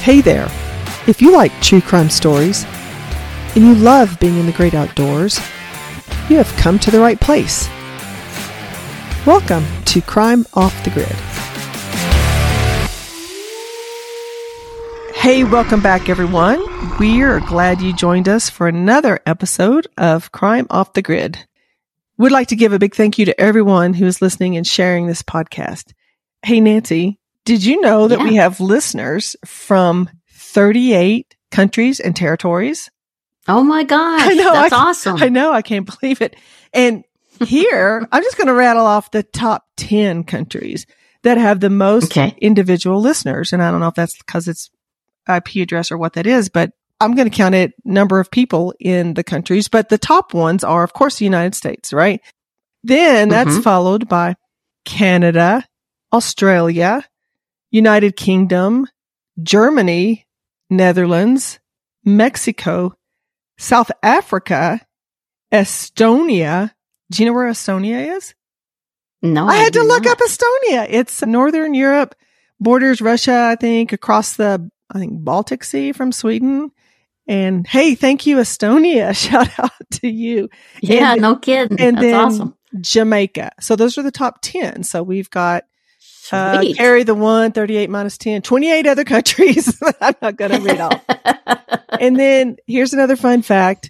Hey there! If you like true crime stories and you love being in the great outdoors, you have come to the right place. Welcome to Crime Off the Grid. Hey, welcome back everyone. We're glad you joined us for another episode of Crime Off the Grid. We'd like to give a big thank you to everyone who is listening and sharing this podcast. Hey, Nancy, did you know that we have listeners from 38 countries and territories? Oh my gosh, that's awesome. I know, I can't believe it. And here, I'm just going to rattle off the top 10 countries that have the most individual listeners. And I don't know if that's because it's IP address or what that is, but I'm going to count it number of people in the countries. But the top ones are, of course, the United States, right? Then that's followed by Canada, Australia, United Kingdom, Germany, Netherlands, Mexico, South Africa, Estonia. Do you know where Estonia is? No, I had to look up Estonia. It's Northern Europe, borders Russia, I think, across the, Baltic Sea from Sweden. And hey, thank you, Estonia. Shout out to you. Yeah, no kidding. And that's then awesome. Jamaica. So those are the top 10. So we've got carry the 1, 38 minus 10, 28 other countries. I'm not going to read all. And then here's another fun fact.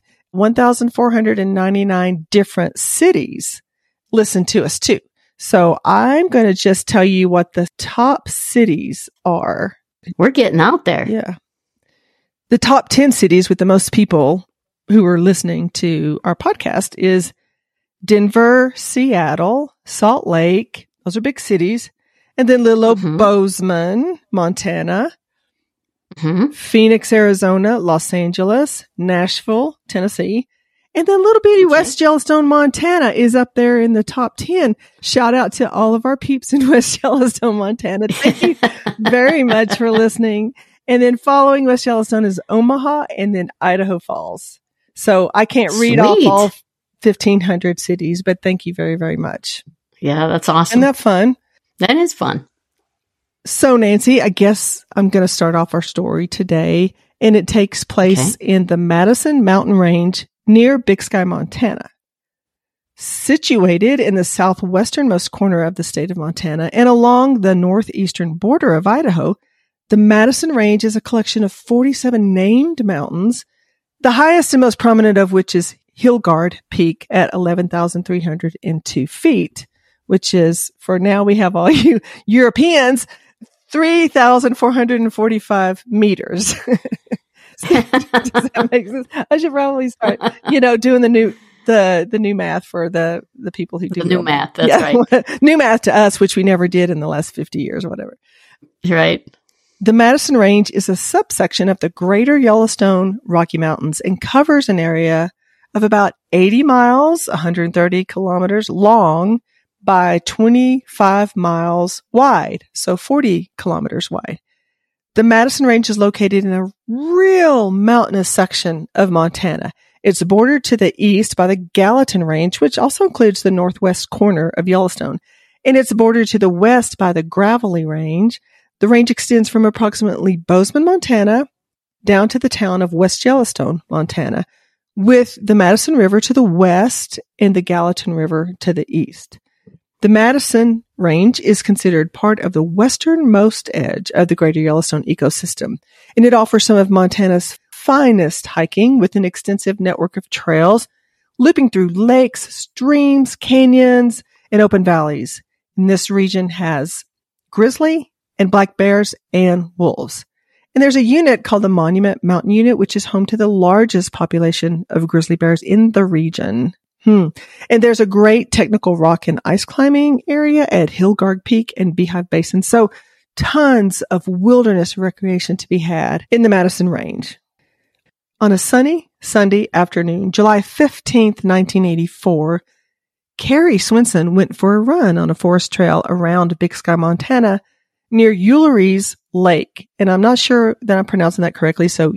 1,499 different cities listen to us too. So I'm going to just tell you what the top cities are. We're getting out there. Yeah. The top 10 cities with the most people who are listening to our podcast is Denver, Seattle, Salt Lake. Those are big cities. And then little old Bozeman, Montana, Phoenix, Arizona, Los Angeles, Nashville, Tennessee, and then little bitty West Yellowstone, Montana is up there in the top 10. Shout out to all of our peeps in West Yellowstone, Montana. Thank you very much for listening. And then following West Yellowstone is Omaha and then Idaho Falls. So I can't read off all 1,500 cities, but thank you very, very much. Yeah, that's awesome. Isn't that fun? That is fun. So, Nancy, I guess I'm going to start off our story today, and it takes place in the Madison Mountain Range near Big Sky, Montana. Situated in the southwesternmost corner of the state of Montana and along the northeastern border of Idaho, the Madison Range is a collection of 47 named mountains, the highest and most prominent of which is Hillgard Peak at 11,302 feet. Which is, for now we have all you Europeans, 3,445 meters. Does that make sense? I should probably start, doing the new math for the people who do the new math. That's right. New math to us, which we never did in the last 50 years or whatever. Right. The Madison Range is a subsection of the Greater Yellowstone Rocky Mountains and covers an area of about 80 miles, 130 kilometers long, by 25 miles wide, so 40 kilometers wide. The Madison Range is located in a real mountainous section of Montana. It's bordered to the east by the Gallatin Range, which also includes the northwest corner of Yellowstone, and it's bordered to the west by the Gravelly Range. The range extends from approximately Bozeman, Montana, down to the town of West Yellowstone, Montana, with the Madison River to the west and the Gallatin River to the east. The Madison Range is considered part of the westernmost edge of the Greater Yellowstone ecosystem, and it offers some of Montana's finest hiking with an extensive network of trails looping through lakes, streams, canyons, and open valleys. And this region has grizzly and black bears and wolves. And there's a unit called the Monument Mountain Unit, which is home to the largest population of grizzly bears in the region. And there's a great technical rock and ice climbing area at Hillgard Peak and Beehive Basin. So tons of wilderness recreation to be had in the Madison Range. On a sunny Sunday afternoon, July 15th, 1984, Carrie Swenson went for a run on a forest trail around Big Sky, Montana, near Ulerys Lake. And I'm not sure that I'm pronouncing that correctly, so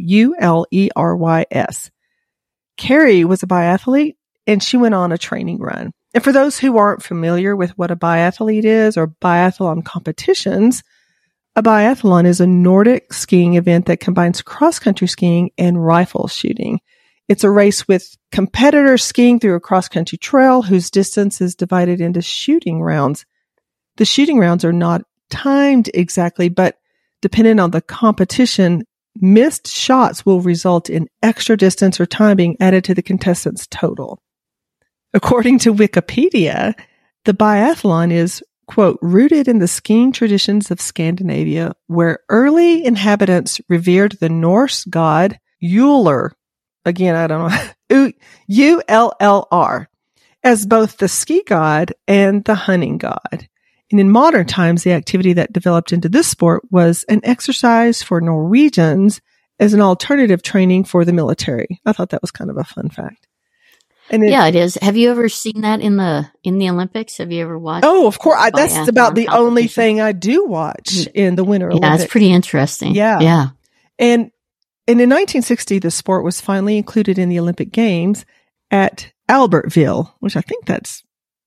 Ulerys. Carrie was a biathlete, and she went on a training run. And for those who aren't familiar with what a biathlete is or biathlon competitions, A biathlon is a Nordic skiing event that combines cross-country skiing and rifle shooting. It's a race with competitors skiing through a cross-country trail whose distance is divided into shooting rounds. The shooting rounds are not timed exactly, but depending on the competition, missed shots will result in extra distance or time being added to the contestant's total. According to Wikipedia, the biathlon is, quote, rooted in the skiing traditions of Scandinavia, where early inhabitants revered the Norse god Ullr. Again, I don't know, U-L-L-R, as both the ski god and the hunting god. And in modern times, the activity that developed into this sport was an exercise for Norwegians as an alternative training for the military. I thought that was kind of a fun fact. And yeah, it is. Have you ever seen that in the Olympics? Have you ever watched? Oh, of course. That's about the only thing I do watch in the Winter Olympics. Yeah, it's pretty interesting. Yeah. Yeah. And in 1960, the sport was finally included in the Olympic Games at Albertville, which I think that's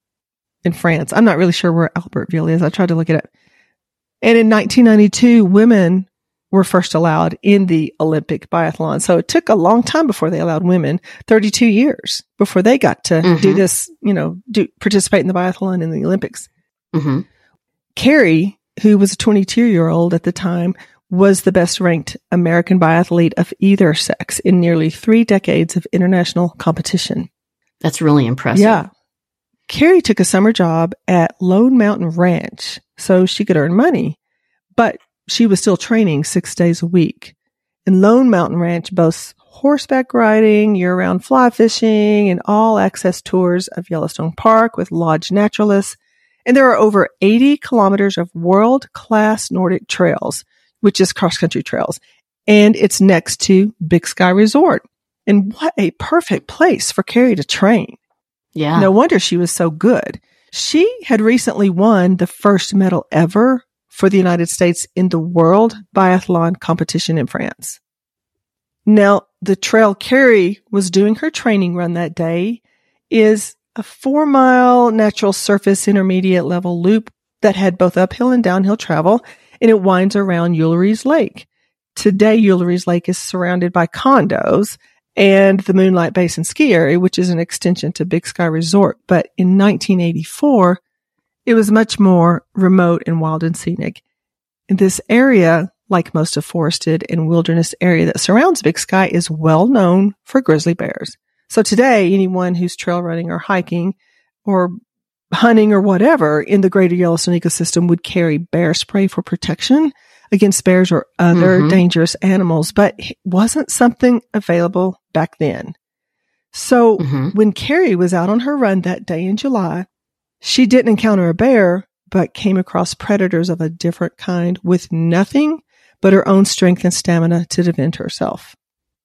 in France. I'm not really sure where Albertville is. I tried to look it up. And in 1992, women were first allowed in the Olympic biathlon. So it took a long time before they allowed women, 32 years before they got to do this, participate in the biathlon in the Olympics. Mm-hmm. Carrie, who was a 22-year-old at the time, was the best ranked American biathlete of either sex in nearly 3 decades of international competition. That's really impressive. Yeah. Carrie took a summer job at Lone Mountain Ranch so she could earn money, but she was still training 6 days a week. And Lone Mountain Ranch boasts horseback riding, year-round fly fishing, and all-access tours of Yellowstone Park with lodge naturalists. And there are over 80 kilometers of world-class Nordic trails, which is cross-country trails. And it's next to Big Sky Resort. And what a perfect place for Carrie to train. Yeah. No wonder she was so good. She had recently won the first medal ever for the United States in the World Biathlon competition in France. Now, the trail Carrie was doing her training run that day is a 4-mile natural surface intermediate level loop that had both uphill and downhill travel, and it winds around Ulri's Lake. Today, Ulri's Lake is surrounded by condos and the Moonlight Basin Ski Area, which is an extension to Big Sky Resort. But in 1984, it was much more remote and wild and scenic. And this area, like most of forested and wilderness area that surrounds Big Sky, is well known for grizzly bears. So today, anyone who's trail running or hiking or hunting or whatever in the greater Yellowstone ecosystem would carry bear spray for protection against bears or other dangerous animals, but it wasn't something available back then. So when Carrie was out on her run that day in July, she didn't encounter a bear, but came across predators of a different kind with nothing but her own strength and stamina to defend herself.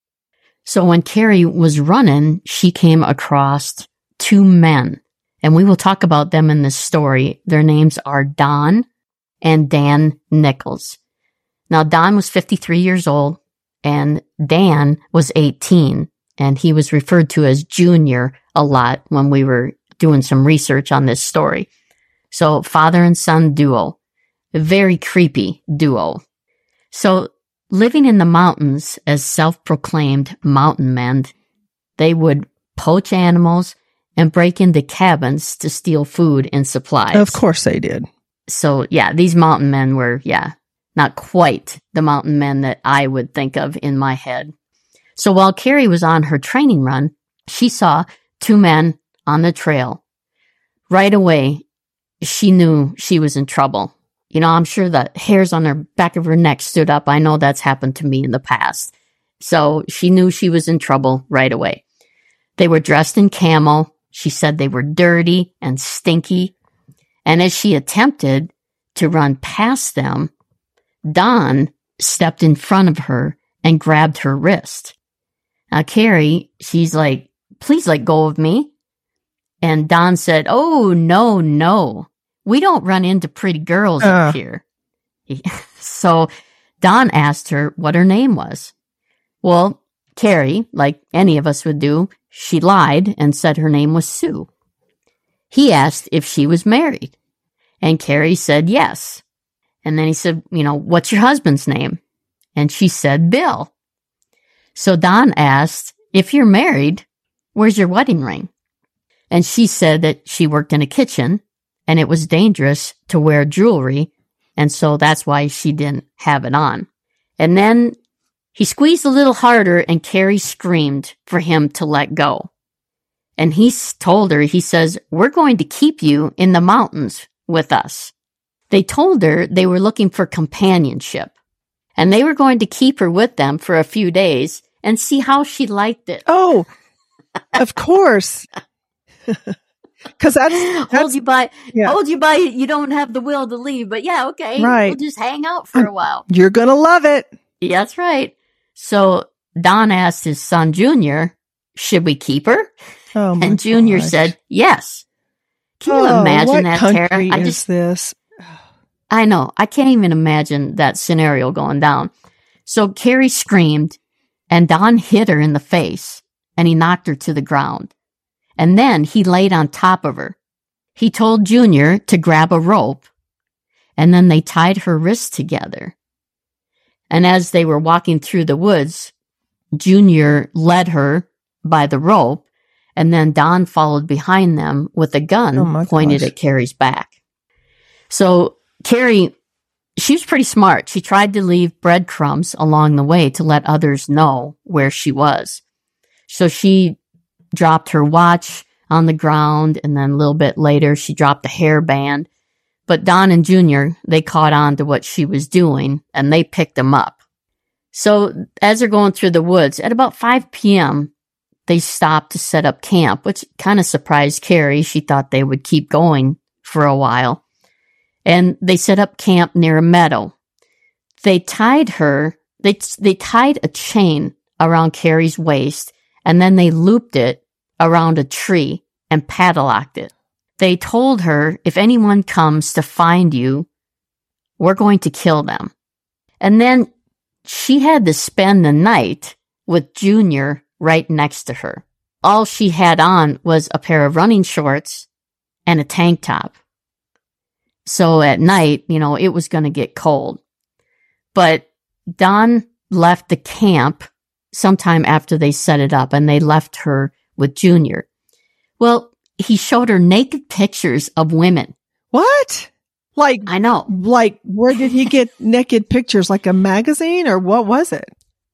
So when Carrie was running, she came across 2 men, and we will talk about them in this story. Their names are Don and Dan Nichols. Now, Don was 53 years old, and Dan was 18, and he was referred to as Junior a lot when we were doing some research on this story. So, father and son duo, a very creepy duo. So, living in the mountains as self-proclaimed mountain men, they would poach animals and break into cabins to steal food and supplies. Of course they did. So, yeah, these mountain men were, not quite the mountain men that I would think of in my head. So while Carrie was on her training run, she saw 2 men on the trail. Right away, she knew she was in trouble. I'm sure the hairs on her back of her neck stood up. I know that's happened to me in the past. So she knew she was in trouble right away. They were dressed in camo. She said they were dirty and stinky. And as she attempted to run past them, Don stepped in front of her and grabbed her wrist. Now, Carrie, she's like, please let go of me. And Don said, oh, no. We don't run into pretty girls up here. So Don asked her what her name was. Well, Carrie, like any of us would do, she lied and said her name was Sue. He asked if she was married, and Carrie said yes. And then he said, what's your husband's name? And she said, Bill. So Don asked, if you're married, where's your wedding ring? And she said that she worked in a kitchen and it was dangerous to wear jewelry. And so that's why she didn't have it on. And then he squeezed a little harder and Carrie screamed for him to let go. And he told her, he says, we're going to keep you in the mountains with us. They told her they were looking for companionship and they were going to keep her with them for a few days and see how she liked it. Oh, of course. Because that's hold you by, you don't have the will to leave, but yeah, okay. Right. We'll just hang out for a while. You're going to love it. Yeah, that's right. So Don asked his son, Junior, should we keep her? Oh, and Junior said, yes. Can you imagine that, Tara? What is this? I know. I can't even imagine that scenario going down. So Carrie screamed and Don hit her in the face and he knocked her to the ground. And then he laid on top of her. He told Junior to grab a rope and then they tied her wrists together. And as they were walking through the woods, Junior led her by the rope and then Don followed behind them with a gun pointed at Carrie's back. So Carrie, she was pretty smart. She tried to leave breadcrumbs along the way to let others know where she was. So she dropped her watch on the ground, and then a little bit later, she dropped a hairband. But Don and Junior, they caught on to what she was doing, and they picked them up. So as they're going through the woods, at about 5 p.m., they stopped to set up camp, which kind of surprised Carrie. She thought they would keep going for a while. And they set up camp near a meadow. They tied her, they tied a chain around Carrie's waist, and then they looped it around a tree and padlocked it. They told her, if anyone comes to find you, we're going to kill them. And then she had to spend the night with Junior right next to her. All she had on was a pair of running shorts and a tank top. So at night, it was going to get cold. But Don left the camp sometime after they set it up, and they left her with Junior. Well, he showed her naked pictures of women. What? Like, I know. Like, where did he get naked pictures? Like a magazine, or what was it?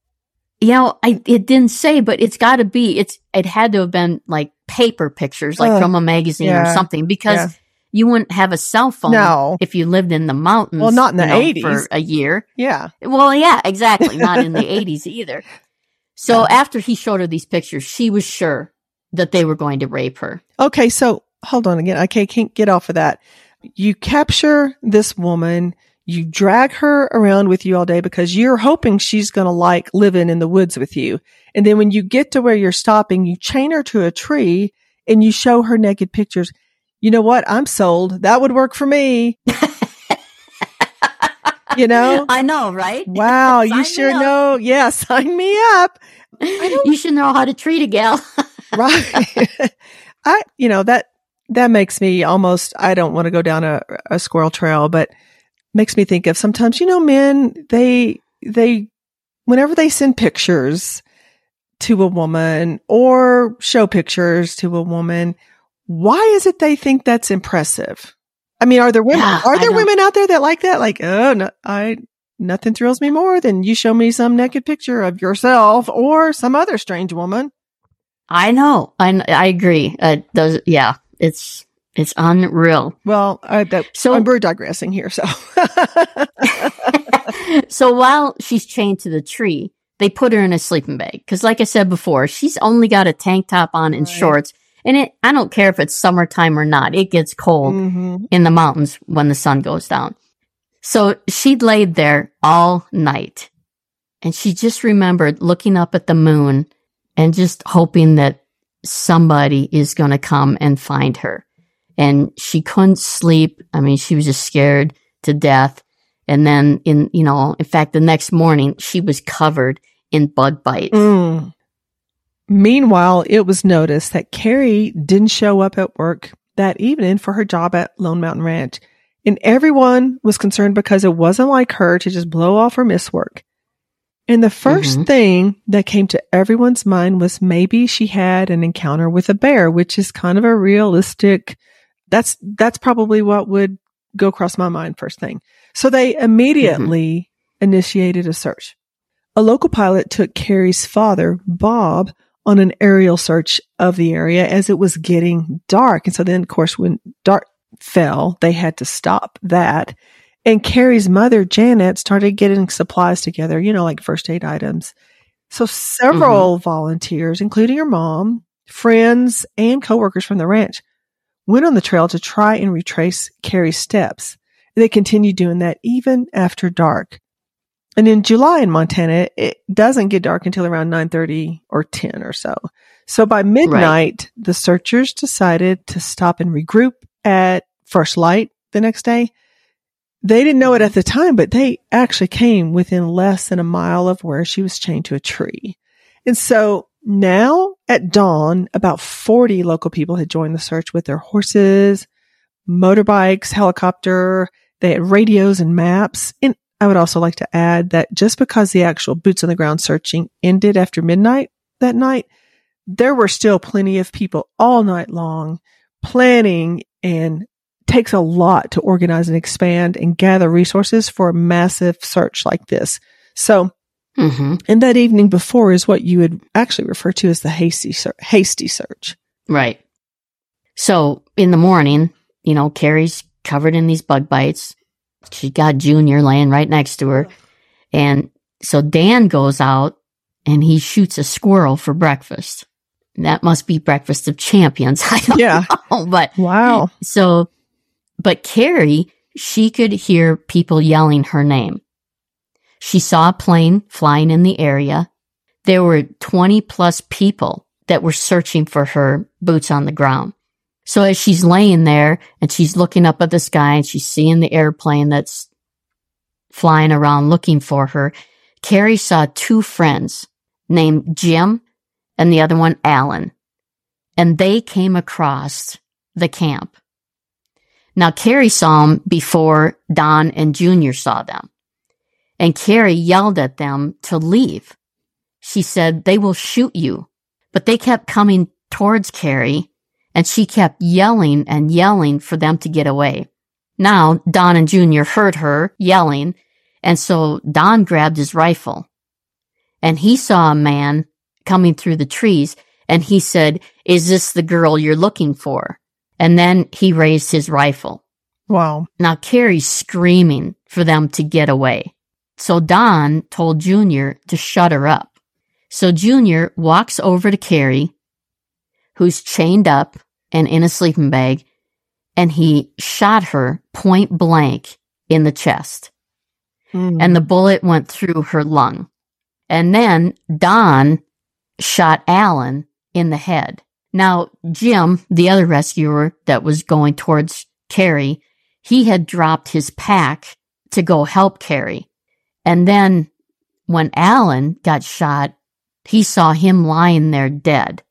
It didn't say, but it's got to be. It had to have been like paper pictures, like from a magazine or something, because you wouldn't have a cell phone if you lived in the mountains. Well, not in the 80s for a year. Yeah. Well, yeah, exactly. Not in the 80s either. So after he showed her these pictures, she was sure that they were going to rape her. Okay, so hold on again. I can't get off of that. You capture this woman, you drag her around with you all day because you're hoping she's going to like living in the woods with you. And then when you get to where you're stopping, you chain her to a tree and you show her naked pictures. You know what? I'm sold. That would work for me. I know, right? Wow, you sure know. Yeah, sign me up. You should know how to treat a gal. Right. That makes me almost, I don't want to go down a squirrel trail, but makes me think of sometimes, men, they, whenever they send pictures to a woman or show pictures to a woman, why is it they think that's impressive? I mean, are there women out there that like that? Like, nothing thrills me more than you show me some naked picture of yourself or some other strange woman. I know. I agree. It's unreal. Well, we're digressing here. So, so while she's chained to the tree, they put her in a sleeping bag. Cause like I said before, she's only got a tank top on and shorts. And I don't care if it's summertime or not. It gets cold in the mountains when the sun goes down. So she laid there all night and she just remembered looking up at the moon and just hoping that somebody is going to come and find her. And she couldn't sleep. I mean, she was just scared to death. And then in fact, the next morning she was covered in bug bites. Meanwhile, it was noticed that Carrie didn't show up at work that evening for her job at Lone Mountain Ranch. And everyone was concerned because it wasn't like her to just blow off or miss work. And the first thing that came to everyone's mind was maybe she had an encounter with a bear, which is kind of a realistic, that's probably what would go across my mind first thing. So they immediately initiated a search. A local pilot took Carrie's father, Bob, on an aerial search of the area as it was getting dark. And so then, of course, when dark fell, they had to stop that. And Carrie's mother, Janet, started getting supplies together, like first aid items. So several volunteers, including her mom, friends, and coworkers from the ranch, went on the trail to try and retrace Carrie's steps. They continued doing that even after dark. And in July in Montana, it doesn't get dark until around 9:30 or 10 or so. So by midnight, the searchers decided to stop and regroup at First Light the next day. They didn't know it at the time, but they actually came within less than a mile of where she was chained to a tree. And so now at dawn, about 40 local people had joined the search with their horses, motorbikes, helicopter. They had radios and maps. And I would also like to add that just because the actual boots on the ground searching ended after midnight that night, there were still plenty of people all night long planning, and takes a lot to organize and expand and gather resources for a massive search like this. So, and that evening before is what you would actually refer to as the hasty search. Right. So in the morning, Carrie's covered in these bug bites. She got Junior laying right next to her. And so Dan goes out and he shoots a squirrel for breakfast. That must be breakfast of champions. I don't know. But wow. But Carrie, she could hear people yelling her name. She saw a plane flying in the area. There were 20 plus people that were searching for her boots on the ground. So as she's laying there and she's looking up at the sky and she's seeing the airplane that's flying around looking for her, Carrie saw two friends named Jim and the other one Alan. And they came across the camp. Now, Carrie saw them before Don and Junior saw them. And Carrie yelled at them to leave. She said, "They will shoot you." But they kept coming towards Carrie, and she kept yelling and yelling for them to get away. Now, Don and Junior heard her yelling, and so Don grabbed his rifle. And he saw a man coming through the trees, and he said, "Is this the girl you're looking for?" And then he raised his rifle. Wow. Now Carrie's screaming for them to get away. So Don told Junior to shut her up. So Junior walks over to Carrie, who's chained up and in a sleeping bag, and he shot her point blank in the chest. And the bullet went through her lung. And then Don shot Alan in the head. Now, Jim, the other rescuer that was going towards Carrie, he had dropped his pack to go help Carrie. And then when Alan got shot, he saw him lying there dead.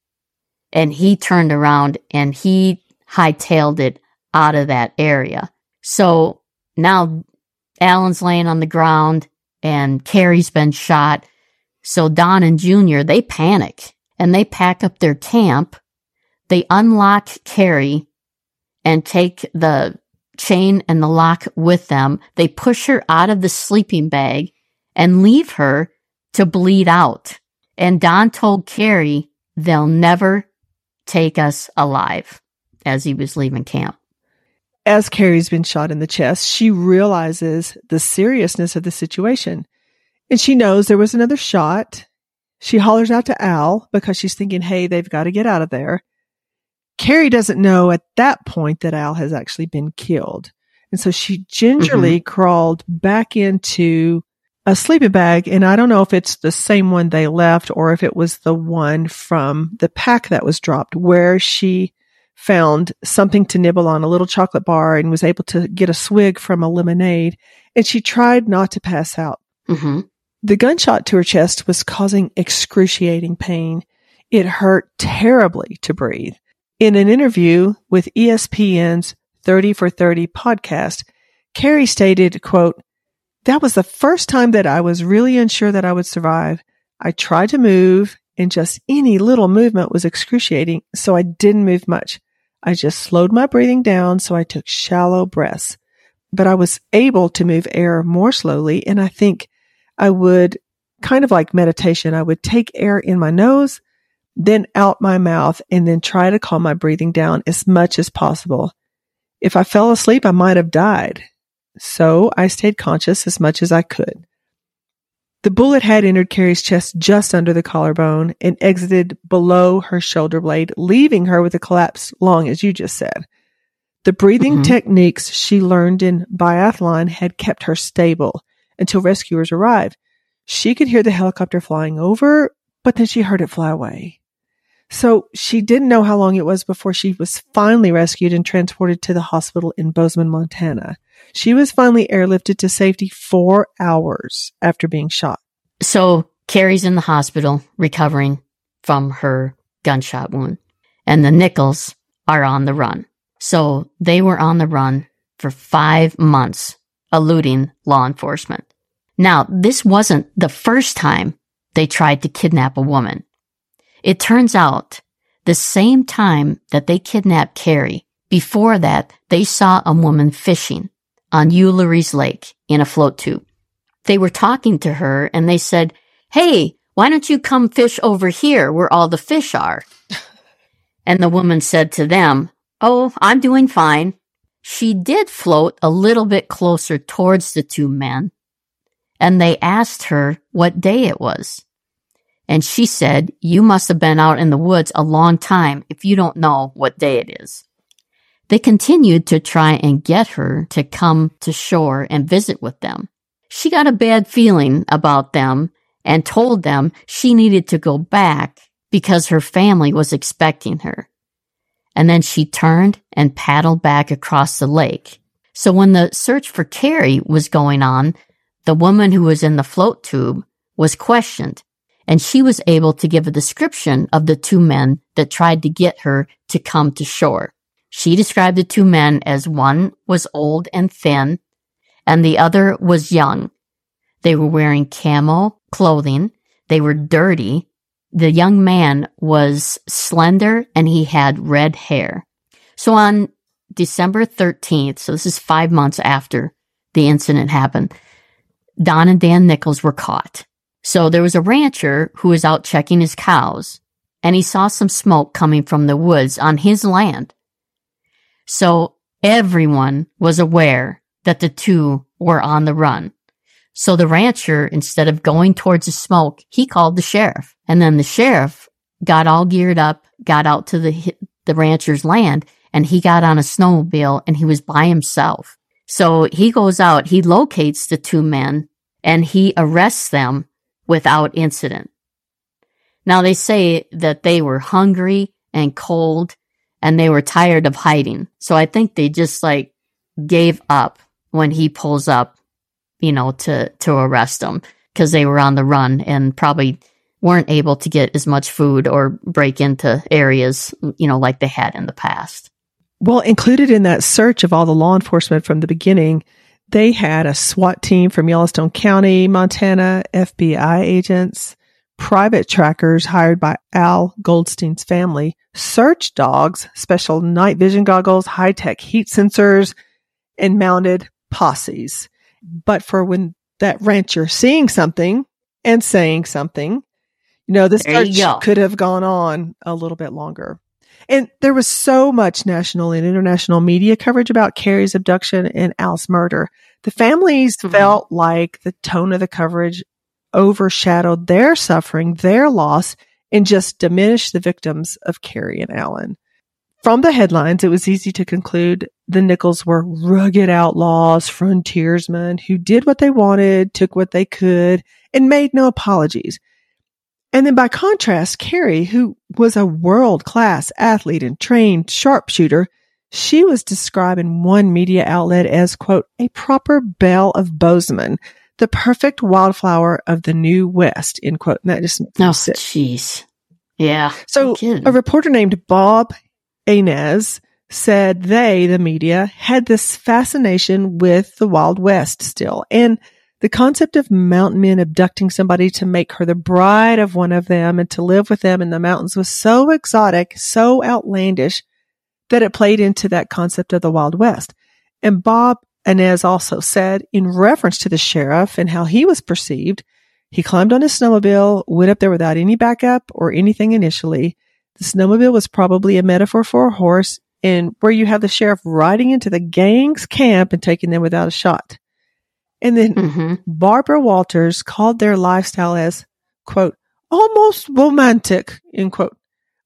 And he turned around and he hightailed it out of that area. So now Alan's laying on the ground and Carrie's been shot. So Don and Junior, they panic. And they pack up their camp, they unlock Carrie and take the chain and the lock with them. They push her out of the sleeping bag and leave her to bleed out. And Don told Carrie, "They'll never take us alive," as he was leaving camp. As Carrie's been shot in the chest, she realizes the seriousness of the situation. And she knows there was another shot. She hollers out to Al because she's thinking, hey, they've got to get out of there. Carrie doesn't know at that point that Al has actually been killed. And so she gingerly crawled back into a sleeping bag. And I don't know if it's the same one they left or if it was the one from the pack that was dropped, where she found something to nibble on, a little chocolate bar, and was able to get a swig from a lemonade. And she tried not to pass out. The gunshot to her chest was causing excruciating pain. It hurt terribly to breathe. In an interview with ESPN's 30 for 30 podcast, Carrie stated, quote, "That was the first time that I was really unsure that I would survive. I tried to move, and just any little movement was excruciating, so I didn't move much. I just slowed my breathing down, so I took shallow breaths. But I was able to move air more slowly, and I think I would, kind of like meditation, I would take air in my nose, then out my mouth, and then try to calm my breathing down as much as possible. If I fell asleep, I might have died. So I stayed conscious as much as I could." The bullet had entered Carrie's chest just under the collarbone and exited below her shoulder blade, leaving her with a collapsed lung, as you just said. The breathing techniques she learned in biathlon had kept her stable until rescuers arrived. She could hear the helicopter flying over, but then she heard it fly away. So she didn't know how long it was before she was finally rescued and transported to the hospital in Bozeman, Montana. She was finally airlifted to safety 4 hours after being shot. So Carrie's in the hospital recovering from her gunshot wound, and the Nichols are on the run. So they were on the run for 5 months, eluding law enforcement. Now, this wasn't the first time they tried to kidnap a woman. It turns out the same time that they kidnapped Carrie, before that, they saw a woman fishing on Ulysses Lake in a float tube. They were talking to her and they said, "Hey, why don't you come fish over here where all the fish are?" And the woman said to them, "Oh, I'm doing fine." She did float a little bit closer towards the two men, and they asked her what day it was. And she said, "You must have been out in the woods a long time if you don't know what day it is." They continued to try and get her to come to shore and visit with them. She got a bad feeling about them and told them she needed to go back because her family was expecting her. And then she turned and paddled back across the lake. So when the search for Carrie was going on, the woman who was in the float tube was questioned, and she was able to give a description of the two men that tried to get her to come to shore. She described the two men as one was old and thin, and the other was young. They were wearing camo clothing. They were dirty. The young man was slender, and he had red hair. So on December 13th, so this is 5 months after the incident happened, Don and Dan Nichols were caught. So there was a rancher who was out checking his cows, and he saw some smoke coming from the woods on his land. So everyone was aware that the two were on the run. So the rancher, instead of going towards the smoke, he called the sheriff. And then the sheriff got all geared up, got out to the rancher's land, and he got on a snowmobile, and he was by himself. So he goes out, he locates the two men, and he arrests them without incident. Now they say that they were hungry and cold, and they were tired of hiding. So I think they just gave up when he pulls up, to arrest them, because they were on the run and probably weren't able to get as much food or break into areas, like they had in the past. Well, included in that search of all the law enforcement from the beginning, they had a SWAT team from Yellowstone County, Montana, FBI agents, private trackers hired by Al Goldstein's family, search dogs, special night vision goggles, high-tech heat sensors, and mounted posses. But for when that rancher seeing something and saying something, the search could have gone on a little bit longer. And there was so much national and international media coverage about Carrie's abduction and Al's murder. The families felt like the tone of the coverage overshadowed their suffering, their loss, and just diminished the victims of Carrie and Alan. From the headlines, it was easy to conclude the Nichols were rugged outlaws, frontiersmen who did what they wanted, took what they could, and made no apologies. And then by contrast, Carrie, who was a world-class athlete and trained sharpshooter, she was described in one media outlet as, quote, a proper belle of Bozeman, the perfect wildflower of the New West, end quote. And that just makes me sick. Jeez. Yeah. So a reporter named Bob Inez said they, the media, had this fascination with the Wild West still. And the concept of mountain men abducting somebody to make her the bride of one of them and to live with them in the mountains was so exotic, so outlandish, that it played into that concept of the Wild West. And Bob Inez also said, in reference to the sheriff and how he was perceived, he climbed on his snowmobile, went up there without any backup or anything initially. The snowmobile was probably a metaphor for a horse, and where you have the sheriff riding into the gang's camp and taking them without a shot. And then Barbara Walters called their lifestyle as, quote, almost romantic, end quote.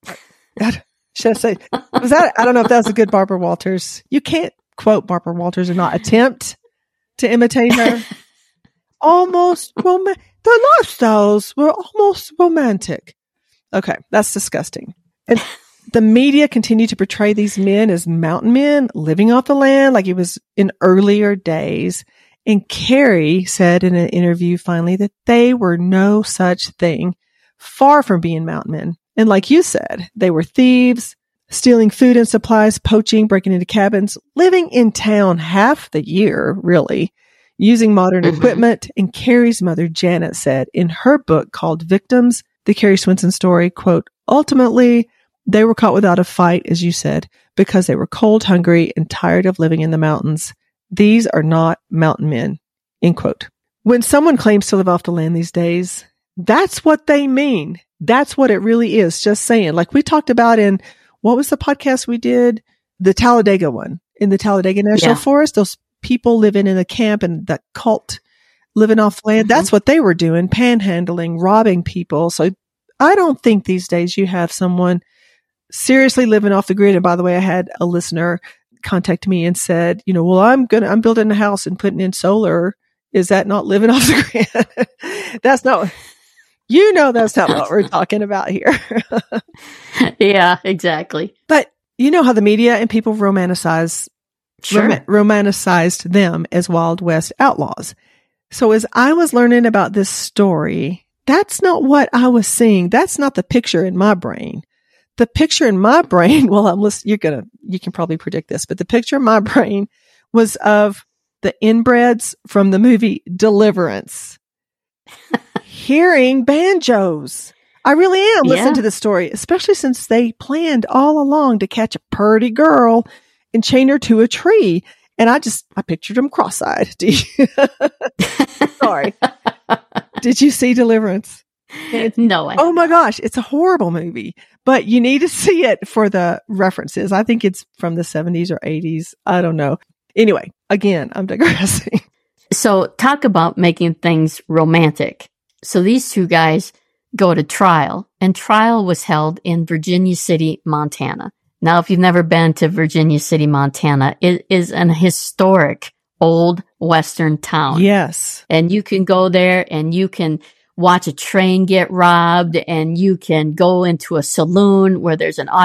Should I say, was that, I don't know if that was a good Barbara Walters. You can't quote Barbara Walters and not attempt to imitate her. Almost romantic. Their lifestyles were almost romantic. Okay, that's disgusting. And the media continued to portray these men as mountain men living off the land like it was in earlier days. And Carrie said in an interview finally that they were no such thing, far from being mountain men. And like you said, they were thieves, stealing food and supplies, poaching, breaking into cabins, living in town half the year, really, using modern equipment. And Carrie's mother, Janet, said in her book called Victims, the Carrie Swinson story, quote, ultimately, they were caught without a fight, as you said, because they were cold, hungry, and tired of living in the mountains. These are not mountain men, end quote. When someone claims to live off the land these days, that's what they mean. That's what it really is. Just saying, like we talked about in, what was the podcast we did? The Talladega one, in the Talladega National Forest, those people living in a camp and that cult living off land. That's what they were doing, panhandling, robbing people. So I don't think these days you have someone seriously living off the grid. And by the way, I had a listener contact me and said, you know, well, I'm building a house and putting in solar. Is that not living off the grid? That's not, that's not what we're talking about here. Yeah, exactly. But you know how the media and people romanticized them as Wild West outlaws. So as I was learning about this story, that's not what I was seeing. That's not the picture in my brain. The picture in my brain, well, I'm listening, you can probably predict this, but the picture in my brain was of the inbreds from the movie Deliverance. Hearing banjos. I really am listening to the story, especially since they planned all along to catch a purty girl and chain her to a tree. And I pictured them cross-eyed. Sorry. Did you see Deliverance? No. Oh my gosh. It's a horrible movie, but you need to see it for the references. I think it's from the 70s or 80s. I don't know. Anyway, again, I'm digressing. So talk about making things romantic. So these two guys go to trial, and trial was held in Virginia City, Montana. Now, if you've never been to Virginia City, Montana, it is an historic old Western town. Yes. And you can go there and you can watch a train get robbed, and you can go into a saloon where there's an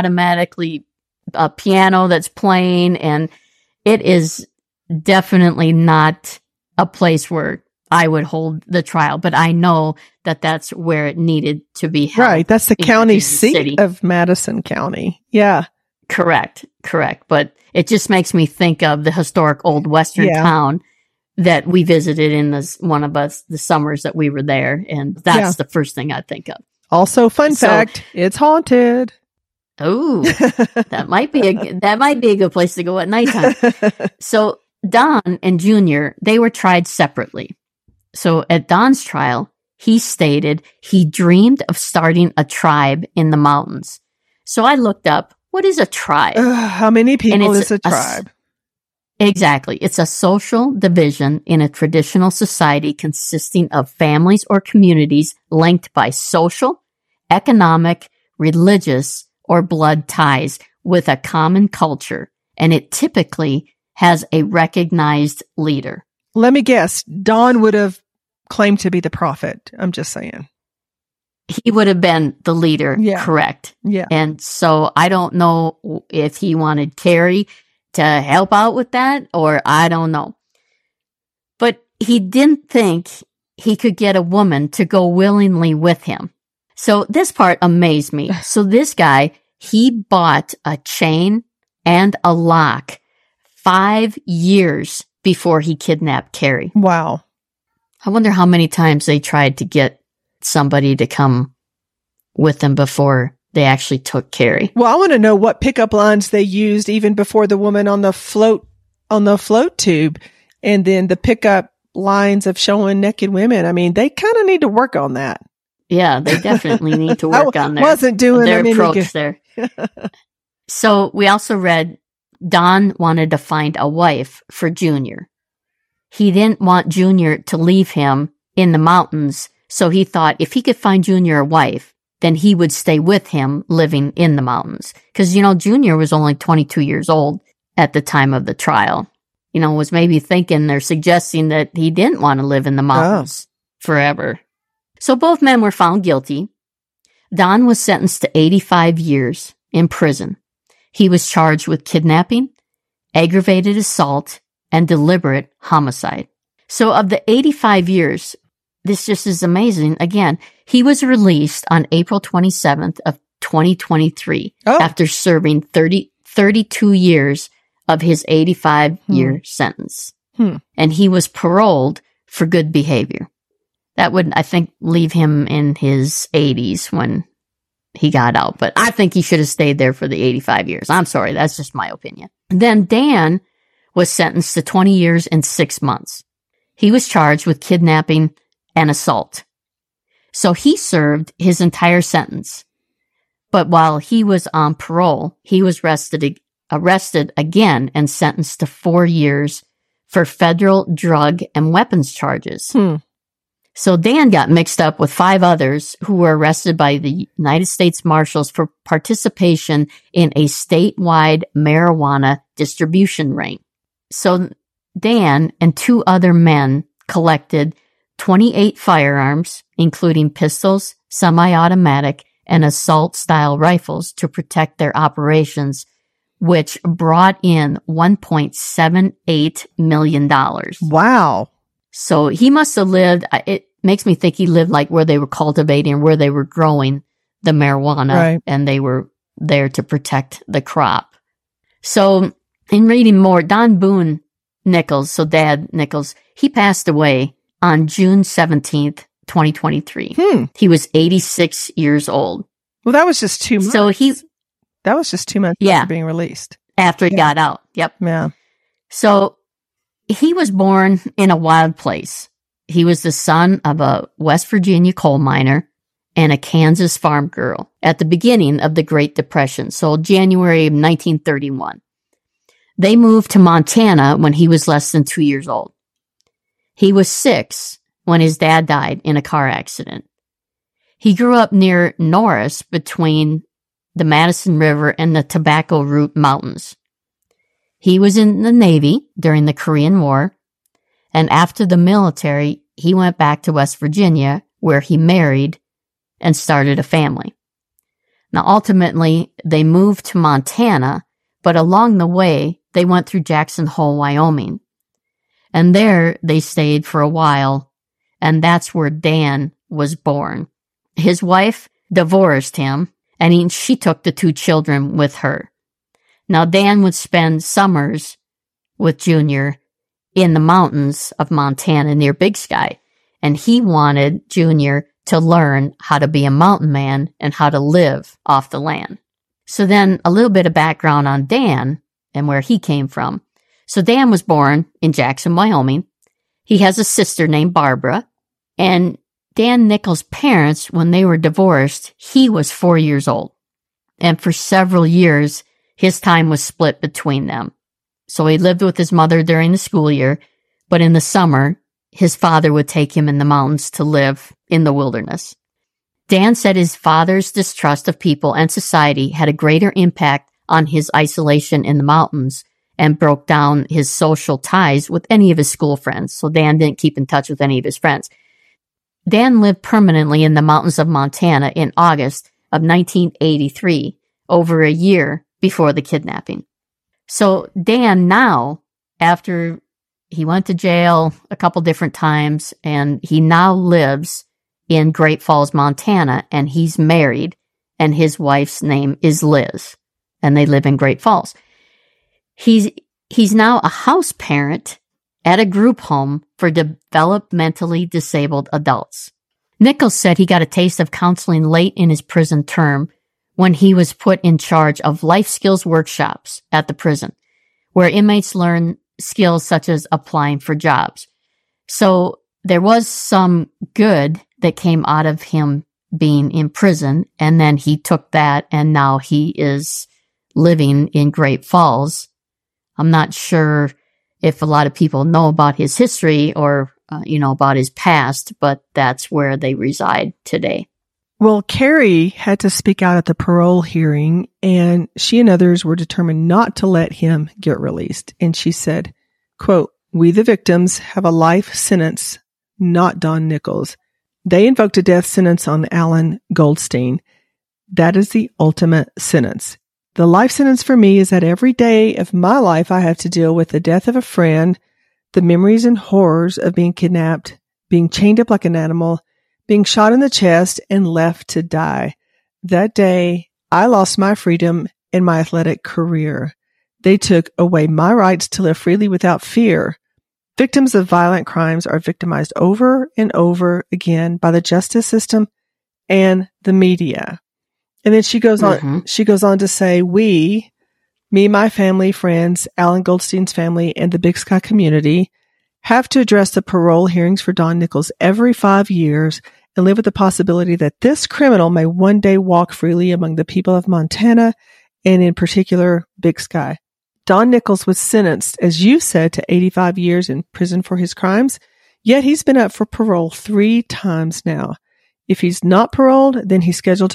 a piano that's playing. And it is definitely not a place where I would hold the trial, but I know that that's where it needed to be held. Right. That's the county seat of Madison County. Yeah. Correct. But it just makes me think of the historic old Western town that we visited in one of the summers that we were there. And that's the first thing I think of. Also, fun fact, it's haunted. Oh, that might be a good place to go at nighttime. So Don and Junior, they were tried separately. So at Don's trial, he stated he dreamed of starting a tribe in the mountains. So I looked up, what is a tribe? How many people is a tribe? Exactly. It's a social division in a traditional society consisting of families or communities linked by social, economic, religious, or blood ties with a common culture, and it typically has a recognized leader. Let me guess. Don would have claimed to be the prophet. I'm just saying. He would have been the leader, correct? Yeah. And so I don't know if he wanted Carrie to help out with that, or I don't know. But he didn't think he could get a woman to go willingly with him. So this part amazed me. So this guy, he bought a chain and a lock 5 years before he kidnapped Carrie. Wow. I wonder how many times they tried to get somebody to come with them before they actually took Carrie. Well, I want to know what pickup lines they used even before the woman on the float tube, and then the pickup lines of showing naked women. I mean, they kind of need to work on that. Yeah, they definitely need to work on their approach there. So we also read Don wanted to find a wife for Junior. He didn't want Junior to leave him in the mountains, so he thought if he could find Junior a wife, then he would stay with him living in the mountains. Because, Junior was only 22 years old at the time of the trial. Was maybe thinking or suggesting that he didn't want to live in the mountains forever. So both men were found guilty. Don was sentenced to 85 years in prison. He was charged with kidnapping, aggravated assault, and deliberate homicide. So of the 85 years, this just is amazing. Again, he was released on April 27th of 2023 after serving 32 years of his 85-year sentence. And he was paroled for good behavior. That would, I think, leave him in his 80s when he got out. But I think he should have stayed there for the 85 years. I'm sorry, that's just my opinion. Then Dan was sentenced to 20 years and 6 months. He was charged with kidnapping and assault. So he served his entire sentence. But while he was on parole, he was arrested again and sentenced to 4 years for federal drug and weapons charges. So Dan got mixed up with 5 others who were arrested by the United States Marshals for participation in a statewide marijuana distribution ring. So Dan and 2 other men collected 28 firearms, including pistols, semi-automatic, and assault-style rifles to protect their operations, which brought in $1.78 million. Wow. So he must have lived, it makes me think he lived like where they were cultivating, where they were growing the marijuana, and they were there to protect the crop. So in reading more, Don Boone Nichols, so Dad Nichols, he passed away on June 17th, 2023. He was 86 years old. Well, that was just 2 months. So that was just 2 months after being released. After he got out. Yep. Yeah. So he was born in a wild place. He was the son of a West Virginia coal miner and a Kansas farm girl at the beginning of the Great Depression, so January of 1931. They moved to Montana when he was less than 2 years old. He was 6 when his dad died in a car accident. He grew up near Norris between the Madison River and the Tobacco Root Mountains. He was in the Navy during the Korean War, and after the military, he went back to West Virginia, where he married and started a family. Now, ultimately, they moved to Montana, but along the way, they went through Jackson Hole, Wyoming. And there, they stayed for a while, and that's where Dan was born. His wife divorced him, and she took the 2 children with her. Now, Dan would spend summers with Junior in the mountains of Montana near Big Sky, and he wanted Junior to learn how to be a mountain man and how to live off the land. So then a little bit of background on Dan and where he came from. So Dan was born in Jackson, Wyoming. He has a sister named Barbara, and Dan Nichols' parents, when they were divorced, he was 4 years old. And for several years, his time was split between them. So he lived with his mother during the school year, but in the summer, his father would take him in the mountains to live in the wilderness. Dan said his father's distrust of people and society had a greater impact on his isolation in the mountains and broke down his social ties with any of his school friends. So Dan didn't keep in touch with any of his friends. Dan lived permanently in the mountains of Montana in August of 1983, over a year before the kidnapping. So Dan now, after he went to jail a couple different times, and he now lives in Great Falls, Montana, and he's married, and his wife's name is Liz, and they live in Great Falls. He's now a house parent at a group home for developmentally disabled adults. Nichols said he got a taste of counseling late in his prison term when he was put in charge of life skills workshops at the prison, where inmates learn skills such as applying for jobs. So there was some good that came out of him being in prison, and then he took that, and now he is living in Great Falls. I'm not sure if a lot of people know about his history or, about his past, but that's where they reside today. Well, Carrie had to speak out at the parole hearing, and she and others were determined not to let him get released. And she said, quote, "We, the victims, have a life sentence, not Don Nichols. They invoked a death sentence on Alan Goldstein. That is the ultimate sentence. The life sentence for me is that every day of my life I have to deal with the death of a friend, the memories and horrors of being kidnapped, being chained up like an animal, being shot in the chest and left to die. That day, I lost my freedom and my athletic career. They took away my rights to live freely without fear. Victims of violent crimes are victimized over and over again by the justice system and the media." And then she goes on to say, "We, me, my family, friends, Alan Goldstein's family, and the Big Sky community have to address the parole hearings for Don Nichols every 5 years and live with the possibility that this criminal may one day walk freely among the people of Montana and in particular Big Sky." Don Nichols was sentenced, as you said, to 85 years in prison for his crimes, yet he's been up for parole 3 times now. If he's not paroled, then he's scheduled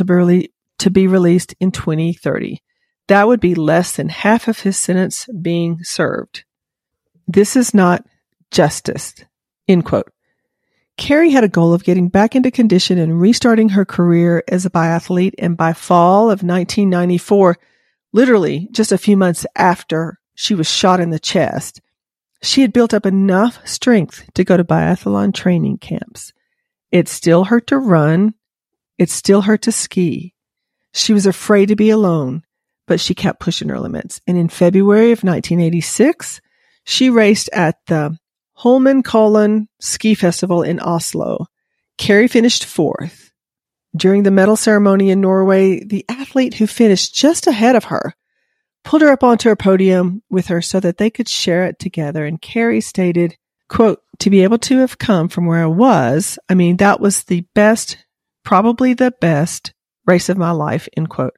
to be released in 2030. That would be less than half of his sentence being served. This is not justice, end quote. Carrie had a goal of getting back into condition and restarting her career as a biathlete, and by fall of 1994, literally just a few months after she was shot in the chest, she had built up enough strength to go to biathlon training camps. It still hurt to run. It still hurt to ski. She was afraid to be alone, but she kept pushing her limits. And in February of 1986, she raced at the Holmenkollen Ski Festival in Oslo. Carrie finished 4th. During the medal ceremony in Norway, the athlete who finished just ahead of her pulled her up onto a podium with her so that they could share it together. And Carrie stated, quote, "To be able to have come from where I was, that was the best, probably the best race of my life," end quote.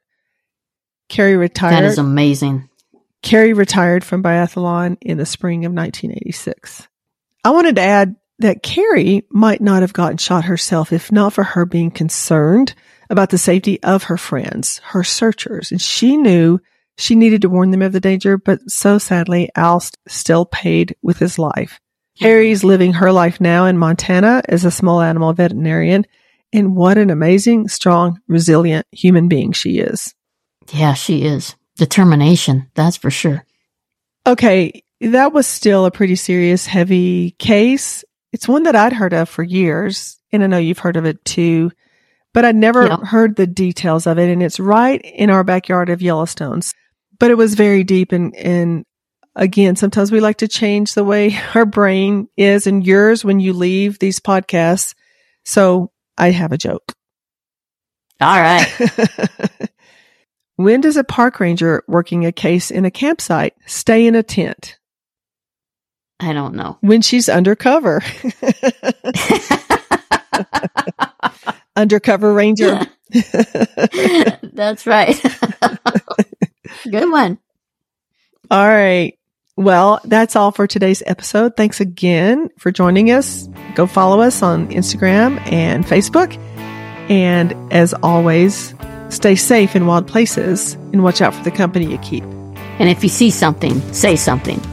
Carrie retired. That is amazing. Carrie retired from biathlon in the spring of 1986. I wanted to add that Carrie might not have gotten shot herself if not for her being concerned about the safety of her friends, her searchers. And she knew she needed to warn them of the danger, but so sadly, Al still paid with his life. Carrie's living her life now in Montana as a small animal veterinarian. And what an amazing, strong, resilient human being she is. Yeah, she is. Determination, that's for sure. Okay, that was still a pretty serious, heavy case. It's one that I'd heard of for years, and I know you've heard of it too, but I'd never heard the details of it, and it's right in our backyard of Yellowstone. But it was very deep, and again, sometimes we like to change the way our brain is, and yours when you leave these podcasts. So I have a joke. All right. When does a park ranger working a case in a campsite stay in a tent? I don't know. When she's undercover. Undercover ranger. That's right. Good one. All right. Well, that's all for today's episode. Thanks again for joining us. Go follow us on Instagram and Facebook. And as always, stay safe in wild places and watch out for the company you keep. And if you see something, say something.